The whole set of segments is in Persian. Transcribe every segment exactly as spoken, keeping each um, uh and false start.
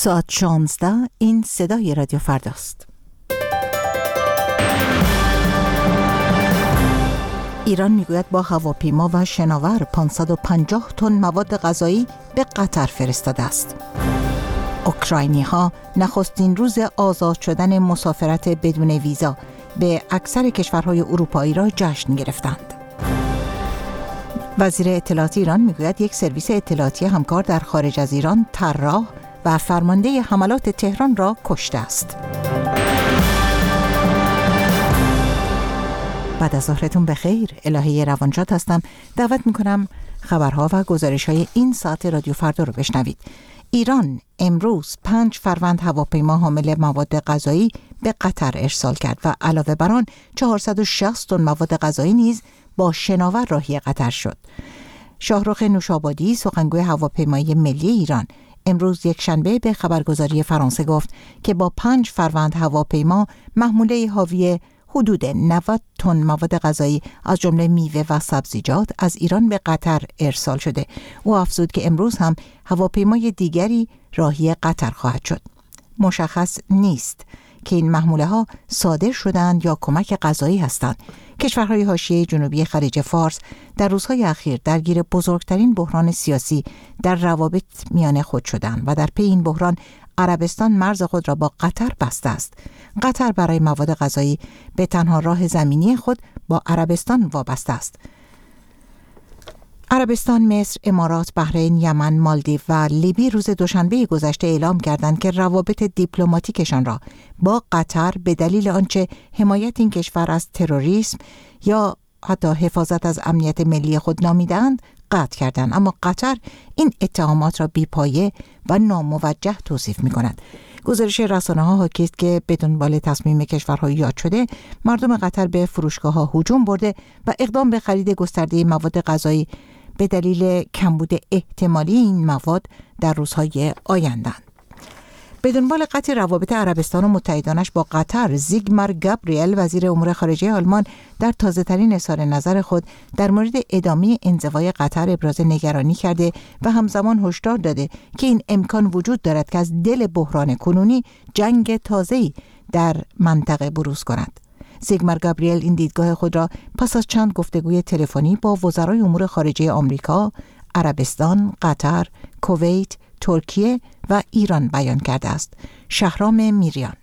ساعت شانزده، این صدای رادیو فرداست. ایران میگوید با هواپیما و شناور پانصد و پنجاه تن مواد غذایی به قطر فرستاده است. اوکراینی ها نخستین روز آزاد شدن مسافرت بدون ویزا به اکثر کشورهای اروپایی را جشن گرفتند. وزیر اطلاعات ایران میگوید یک سرویس اطلاعاتی همکار در خارج از ایران طراح و فرمانده حملات تهران را کشته است. بعد از ظهرتون بخیر. الهه روانشاد هستم. دعوت میکنم خبرها و گزارش‌های این ساعت رادیو فردا رو بشنوید. ایران امروز پنج فروند هواپیما حامل مواد غذایی به قطر ارسال کرد و علاوه بر آن چهارصد و شصت تن مواد غذایی نیز با شناور راهی قطر شد. شاهرخ نوشابادی، سخنگوی هواپیمایی ملی ایران، امروز یک شنبه به خبرگزاری فرانسه گفت که با پنج فروند هواپیما محموله حاوی حدود نود تن مواد غذایی از جمله میوه و سبزیجات از ایران به قطر ارسال شده. او افزود که امروز هم هواپیمای دیگری راهی قطر خواهد شد. مشخص نیست که این محموله ها صادر شدند یا کمک غذایی هستند. کشورهای حاشیه جنوبی خلیج فارس در روزهای اخیر درگیر بزرگترین بحران سیاسی در روابط میان خود شدند و در پی این بحران عربستان مرز خود را با قطر بسته است. قطر برای مواد غذایی به تنها راه زمینی خود با عربستان وابسته است. عربستان، مصر، امارات، بحرین، یمن، مالدیو و لیبی روز دوشنبه گذشته اعلام کردند که روابط دیپلماتیکشان را با قطر به دلیل آنچه حمایت این کشور از تروریسم یا حتی حفاظت از امنیت ملی خود نامیدند قطع کردند. اما قطر این اتهامات را بی‌پایه و ناموجه توصیف می‌کند. گزارش رسانه‌ها حاکی است که به دنبال تصمیم کشورهای یاد شده مردم قطر به فروشگاه‌ها هجوم برده و اقدام به خرید گسترده مواد غذایی به دلیل کمبود احتمالی این مواد در روزهای آینده‌اند. به دنبال قطع روابط عربستان و متحدانش با قطر، زیگمار گابریل، وزیر امور خارجه آلمان، در تازه‌ترین اظهار نظر خود در مورد ادامه انزوای قطر ابراز نگرانی کرده و همزمان هشدار داده که این امکان وجود دارد که از دل بحران کنونی جنگ تازه‌ای در منطقه بروز کند. زیگمار گابریل این دیدگاه خود را پس از چند گفتگوی تلفنی با وزرای امور خارجه آمریکا، عربستان، قطر، کویت، ترکیه و ایران بیان کرده است. شهرام میریان.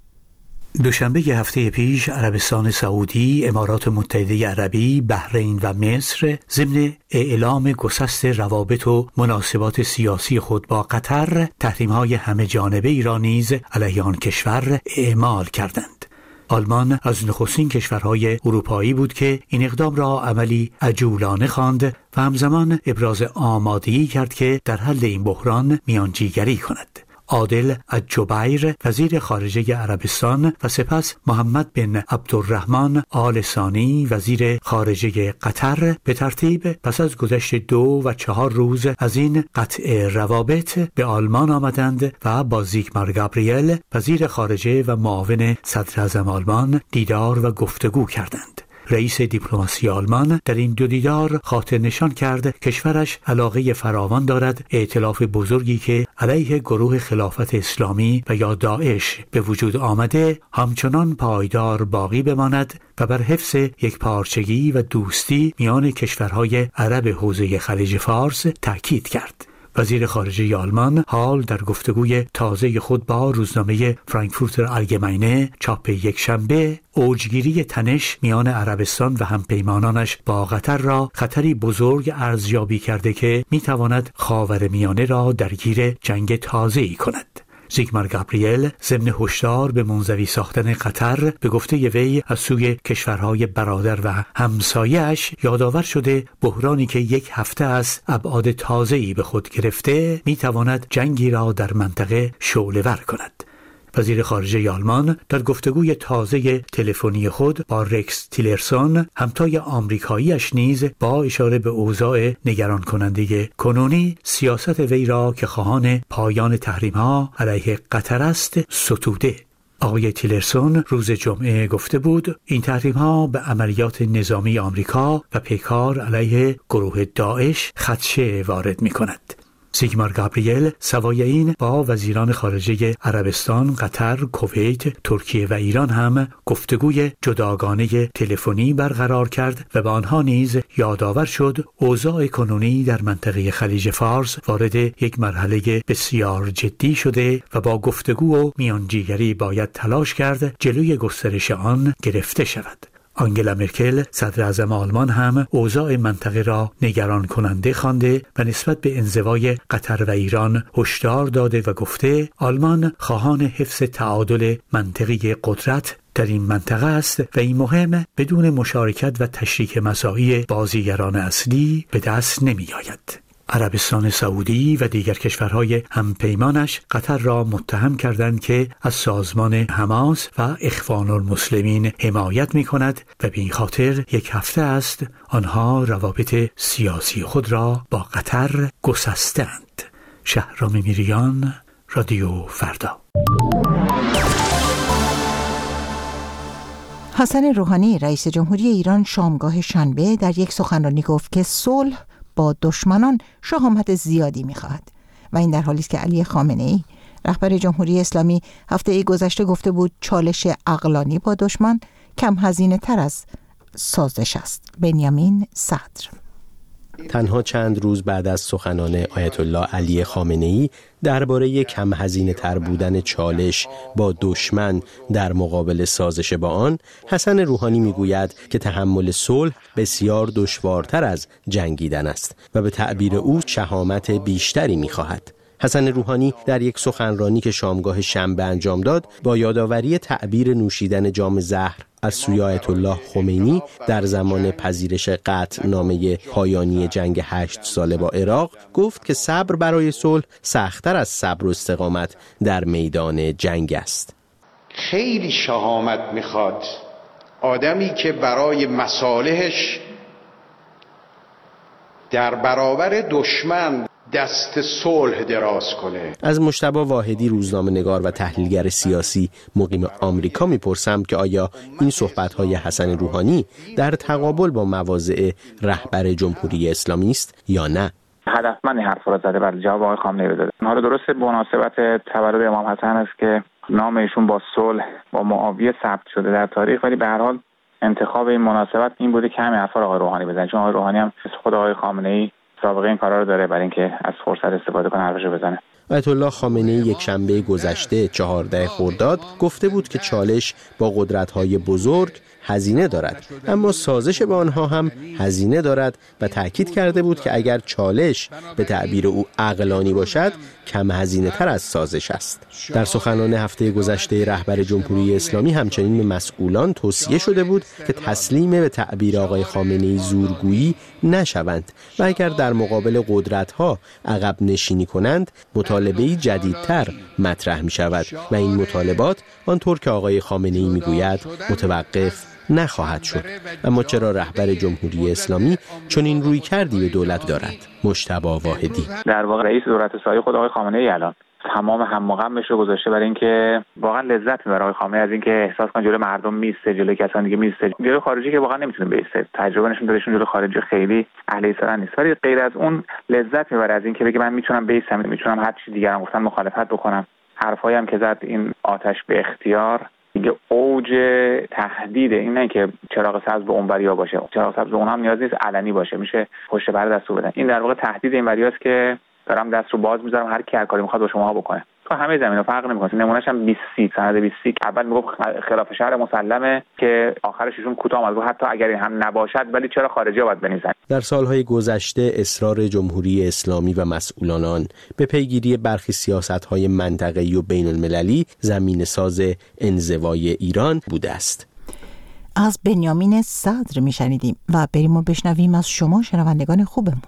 دوشنبه هفته پیش عربستان سعودی، امارات متحده عربی، بحرین و مصر ضمن اعلام گسست روابط و مناسبات سیاسی خود با قطر تحریم‌های همه جانبه ایران نیز علیه آن کشور اعمال کردند. آلمان از نخستین کشورهای اروپایی بود که این اقدام را عملی عجولانه خواند و همزمان ابراز آمادگی کرد که در حل این بحران میانجیگری کند. عادل الجبیر، وزیر خارجه عربستان، و سپس محمد بن عبدالرحمن آل ثانی، وزیر خارجه قطر، به ترتیب پس از گذشت دو و چهار روز از این قطع روابط به آلمان آمدند و با زیگمار گابریل، وزیر خارجه و معاون صدر اعظم آلمان، دیدار و گفتگو کردند. رئیس دیپلماسی آلمان در این دو دیدار خاطر نشان کرد کشورش علاقه فراوان دارد ائتلاف بزرگی که علیه گروه خلافت اسلامی و یا داعش به وجود آمده همچنان پایدار باقی بماند و بر حفظ یک پارچگی و دوستی میان کشورهای عرب حوزه خلیج فارس تاکید کرد. وزیر خارجه آلمان حال در گفتگوی تازه خود با روزنامه فرانکفورتر آلگماینه چاپ یک شنبه اوجگیری تنش میان عربستان و همپیمانانش با قطر را خطری بزرگ ارزیابی کرده که میتواند خاورمیانه را درگیر جنگ تازه‌ای کند. زیگمار گابریل ضمن هشدار به منزوی ساختن قطر به گفته وی از سوی کشورهای برادر و همسایه‌اش یادآور شده بحرانی که یک هفته از ابعاد تازه‌ای به خود گرفته میتواند جنگی را در منطقه شعله‌ور کند. وزیر خارجه آلمان در گفتگوی تازه تلفنی خود با رکس تیلرسون، همتای آمریکایی‌اش نیز با اشاره به اوضاع نگران کننده کنونی سیاست وی را که خواهان پایان تحریم‌ها علیه قطر است ستوده. آقای تیلرسون روز جمعه گفته بود این تحریم‌ها به عملیات نظامی آمریکا و پیکار علیه گروه داعش خدشه وارد می‌کند. سیگمار گابریل سوای این با وزیران خارجه عربستان، قطر، کویت، ترکیه و ایران هم گفتگوی جداگانه تلفنی برقرار کرد و به آنها نیز یادآور شد اوضاع کنونی در منطقه خلیج فارس وارد یک مرحله بسیار جدی شده و با گفتگو و میانجیگری باید تلاش کرد جلوی گسترش آن گرفته شود. آنگلا مرکل صدر اعظم آلمان هم اوضاع منطقه را نگران کننده خوانده و نسبت به انزوای قطر و ایران هشدار داده و گفته آلمان خواهان حفظ تعادل منطقی قدرت در این منطقه است و این مهم بدون مشارکت و تشریک مساعی بازیگران اصلی به دست نمی آید. عربستان سعودی و دیگر کشورهای همپیمانش قطر را متهم کردند که از سازمان حماس و اخوان المسلمین حمایت می کند و به این خاطر یک هفته است آنها روابط سیاسی خود را با قطر گسستند. شهرام میریان، رادیو فردا. حسن روحانی رئیس جمهوری ایران شامگاه شنبه در یک سخنرانی گفت که صلح با دشمنان شهامت زیادی می‌خواهد و این در حالی است که علی خامنه‌ای رهبر جمهوری اسلامی هفته گذشته گفته بود چالش عقلانی با دشمن کم هزینه تر از سازش است. بنیامین صدر تنها چند روز بعد از سخنان آیت الله علی خامنه‌ای درباره کم هزینه تر بودن چالش با دشمن در مقابل سازش با آن، حسن روحانی میگوید که تحمل صلح بسیار دشوارتر از جنگیدن است و به تعبیر او شهامت بیشتری میخواهد. حسن روحانی در یک سخنرانی که شامگاه شنبه انجام داد با یادآوری تعبیر نوشیدن جام زهر از سوی آیت الله خمینی در زمان پذیرش قطعنامه پایانی جنگ هشت ساله با عراق گفت که صبر برای صلح سخت‌تر از صبر و استقامت در میدان جنگ است. خیلی شهامت میخواد آدمی که برای مصالحش در برابر دشمن دست صلح دراز کنه. از مجتبی واحدی روزنامه‌نگار و تحلیلگر سیاسی مقیم آمریکا میپرسم که آیا این صحبت‌های حسن روحانی در تقابل با مواضع رهبر جمهوری اسلامی است یا نه؟ هدفمند این حرفا رو زده برای جواب آقای خامنه‌ای بده. حالا درسته به مناسبت تولد امام حسن است که نام ایشون با صلح با معاویه ثبت شده در تاریخ، ولی به هر حال انتخاب این مناسبت این بوده که همین حرفا رو آقای روحانی بزنه، چون آقای روحانی هم خود آقای خامنه‌ای سابقه این کارا رو داره برای اینکه از فرصت استفاده کنه حرفشو بزنه. آیت الله خامنه‌ای یک شنبه گذشته چهاردهم خرداد گفته بود که چالش با قدرت‌های بزرگ هزینه دارد، اما سازش با آنها هم هزینه دارد و تأکید کرده بود که اگر چالش به تعبیر او عقلانی باشد کم هزینه تر از سازش است. در سخنان هفته گذشته رهبر جمهوری اسلامی همچنین به مسئولان توصیه شده بود که تسلیم به تعبیر آقای خامنه‌ای زورگویی نشوند و اگر در مقابل قدرت‌ها عقب نشینی کنند مطالبه‌ای جدیدتر مطرح می شود و این مطالبات آنطور که آقای خامنه‌ای می گوید متوقف نخواهد شد. اما چرا رهبر جمهوری اسلامی چون این روی کردی به دولت دارد؟ مجتبی واحدی در واقع رئیس دولت سایه خود آقای خامنه‌ای الان تمام هم و غمش رو گذاشته برای اینکه واقعا لذت میبره آقای خامنه‌ای از اینکه احساس کنه جلوی مردم میسته، جلوی کسان دیگه میسته، جلوی خارجی که واقعا نمیتونه بیسته، تجربه نشون دادهشون جلوی خارجی خیلی اهل ایثار نیست، ولی غیر از اون لذت میبره از اینکه بگه من میتونم بیستم، میتونم هر چی دیگران گفتن مخالفت بکنم. حرفایی هم که زد این آتش به اختیار دیگه اوج تهدید، این نه که چراغ سبز به اونوریا باشه، چراغ سبز به اونها هم نیاز نیست علنی باشه، میشه پشت پرده دستور بدن. این در واقع تهدید این وریاست که دارم دست رو باز میذارم هر کی هر کاری میخواد با شما بکنه. تو همه زمینا فرق نمیکنه. نمونهش هم بیست سی سند بیست سی اول میگفت خلاف شرع مسلمه که آخرش ایشون کوتاه اومد حتی اگر این هم نباشد ولی چرا خارجی‌ها باید بنویسن. در سالهای گذشته اصرار جمهوری اسلامی و مسئولان آن به پیگیری برخی سیاست‌های منطقه‌ای و بین‌المللی زمینه‌ساز انزوای ایران بوده است. از بنیامین صدر میشنیدیم و بریم و بشنویم از شما شنوندگان خوبمون.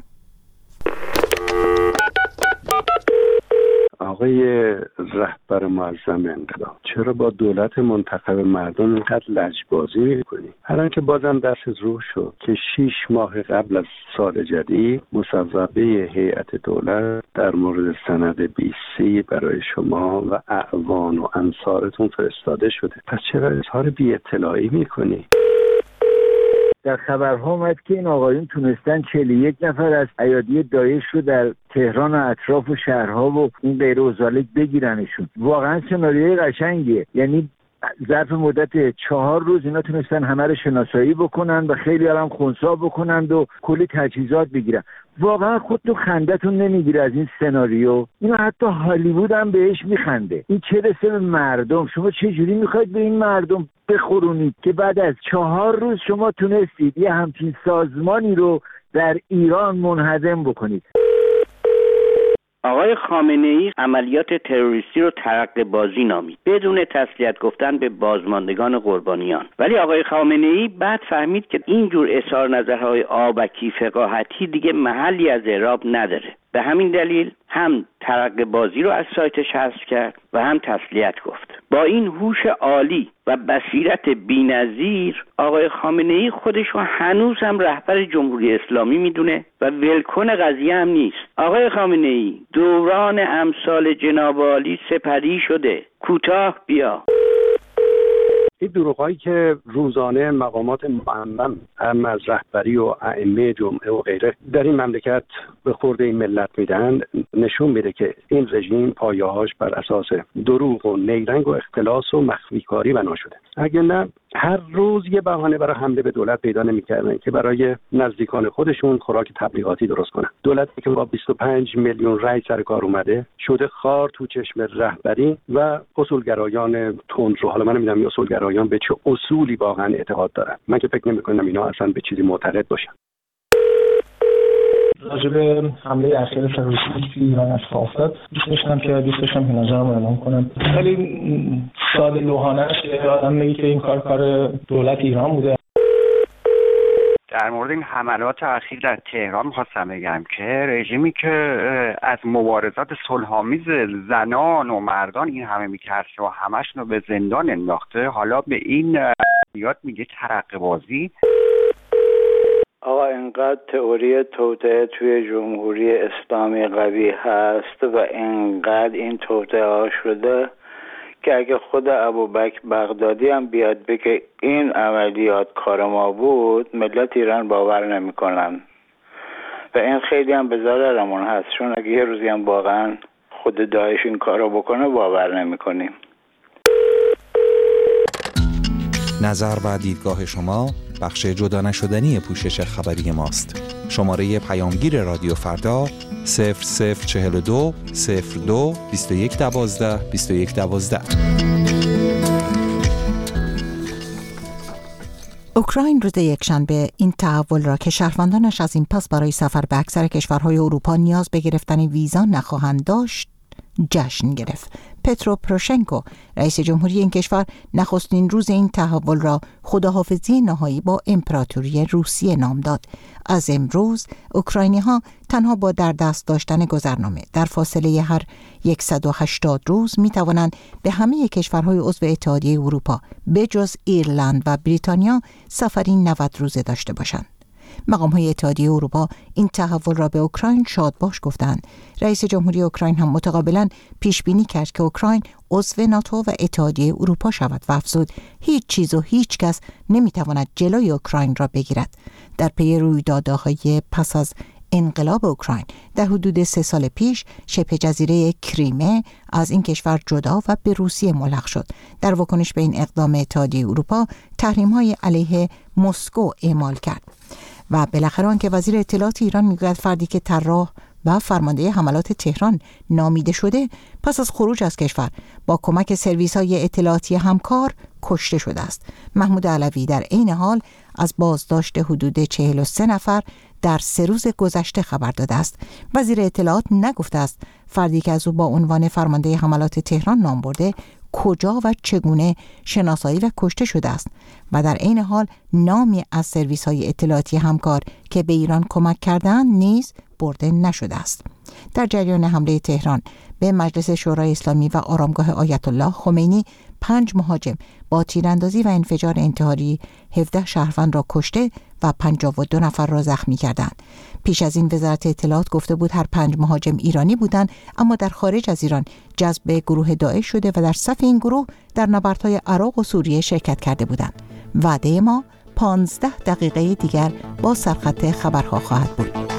آقای رهبر معظم انقلاب، چرا با دولت منتخب مردم اینقدر لجبازی میکنی؟ الان که بازم دست روح شد که شیش ماه قبل از سال جدید مصوبه هیئت دولت در مورد سند بی سی برای شما و اعوان و انصارتون فرستاده شده، پس چرا اظهار بی اطلاعی میکنی؟ در خبرها اومد که این آقایون تونستن چهل و یک نفر از ایادی داعش رو در تهران و اطراف و شهرها و این غیر و ذالک بگیرنشون. واقعا سناریوی قشنگیه، یعنی ظرف مدت چهار روز اینا تونستن همه رو شناسایی بکنن و خیلی هم خنثی بکنن و کلی تجهیزات بگیرن. واقعا خودتون خندتون نمیگیره از این سناریو؟ اینا حتی هالیوود هم بهش میخنده. این چه رسه به مردم؟ شما چه جوری میخواید به این مردم بخورونید که بعد از چهار روز شما تونستید یه همچین سازمانی رو در ایران منهدم بکنید؟ آقای خامنه‌ای عملیات تروریستی رو ترقه بازی نامید، بدون تسلیت گفتن به بازماندگان قربانیان. ولی آقای خامنه‌ای بعد فهمید که اینجور اظهار نظرهای آبکی فقاهتی دیگه محلی از اعراب نداره. به همین دلیل هم ترقه بازی رو از سایتش حذف کرد و هم تسلیت گفت. با این هوش عالی و بصیرت بی‌نظیر آقای خامنه‌ای خودش رو هنوز هم رهبر جمهوری اسلامی میدونه و ولکن قضیه هم نیست. آقای خامنه‌ای دوران امثال جناب عالی سپری شده، کوتاه بیا. این دروغایی که روزانه مقامات معمم هم از رهبری و ائمه جمعه و غیره در این مملکت به خورده این ملت میدن نشون میده که این رژیم پایه‌هاش بر اساس دروغ و نیرنگ و اختلاس و مخفی کاری بنا شده. اگه نه هر روز یه بهانه برای حمله به دولت پیدا نمی‌کردن که برای نزدیکان خودشون خوراک تبلیغاتی درست کنن. دولتی که با بیست و پنج میلیون رای سر کار اومده شده خار تو چشم رهبری و اصولگرایان تندرو. حالا من نمی‌دونم این اصولگرایان به چه اصولی واقعا اعتقاد دارن. من که فکر نمی‌کنم اینا اصلا به چیزی معتقد باشن. راجع به حمله اخیر تروریستی که ایران اتفاق افتاد دوست داشتم که دوست داشتم که نظرم رو اعلام کنم. خیلی ساده لوحانه‌اش آدم میگه که این کار کار دولت ایران بوده. در مورد این حملات اخیر در تهران می‌خواستم بگم که رژیمی که از مبارزات صلح‌آمیز زنان و مردان این همه می‌کرد و همشون رو به زندان انداخته، حالا به این یاد میگه ترقه بازی. آقا اینقدر تئوری توطئه توی جمهوری اسلامی قوی هست و اینقدر این توطئه ها شده که اگه خود ابوبکر بغدادی هم بیاد بگه این عملیات کار ما بود، ملت ایران باور نمیکنن و این خیلی هم به ضررمون هست، چون اگه یه روزی هم واقعا خود داعش این کارو بکنه باور نمیکنیم. نظر و دیدگاه شما بخش جدا نشدنی پوشش خبری ماست. شماره پیامگیر رادیو فردا صفر صفر چهل و دو صفر دو بیست و یک دوازده بیست و یک دوازده. اوکراین روز یکشنبه این تحول را که شهروندانش از این پس برای سفر به اکثر کشورهای اروپا نیاز به گرفتن ویزا نخواهند داشت جشن گرفت. پترو پروشنکو رئیس جمهوری این کشور نخستین روز این تحول را خداحافظی نهایی با امپراتوری روسیه نام داد. از امروز اوکراینی ها تنها با در دست داشتن گذرنامه در فاصله هر صد و هشتاد روز می توانند به همه کشورهای عضو اتحادیه اروپا به جز ایرلند و بریتانیا سفری نود روزه داشته باشند. مقام های اتحادیه اروپا این تحول را به اوکراین شادباش گفتند. رئیس جمهوری اوکراین هم متقابلا پیش بینی کرد که اوکراین عضو ناتو و اتحادیه اروپا شود و افزود هیچ چیز و هیچ کس نمیتواند جلوی اوکراین را بگیرد. در پی رویدادهای پس از انقلاب اوکراین در حدود سه سال پیش شبه جزیره کریمه از این کشور جدا و به روسیه ملحق شد. در واکنش به این اقدام اتحادیه اروپا تحریم‌های علیه مسکو اعمال کرد. و بالاخره آنکه وزیر اطلاعات ایران میگوید فردی که طراح و فرمانده حملات تهران نامیده شده پس از خروج از کشور با کمک سرویس‌های اطلاعاتی همکار کشته شده است. محمود علوی در عین حال از بازداشت حدود چهل و سه نفر در سه روز گذشته خبر داده است. وزیر اطلاعات نگفته است فردی که از او با عنوان فرمانده حملات تهران نام برده کجا و چگونه شناسایی و کشته شده است و در عین حال نامی از سرویس‌های اطلاعاتی همکار که به ایران کمک کردند نیز برده نشده است. در جریان حمله تهران به مجلس شورای اسلامی و آرامگاه آیت الله خمینی پنج مهاجم با تیراندازی و انفجار انتحاری هفده شهروند را کشته و پنجاه و دو نفر را زخمی کردند. پیش از این وزارت اطلاعات گفته بود هر پنج مهاجم ایرانی بودند، اما در خارج از ایران جذب گروه داعش شده و در صف این گروه در نبردهای عراق و سوریه شرکت کرده بودند. وعده ما پانزده دقیقه دیگر با سرخط خبرها خواهد بود.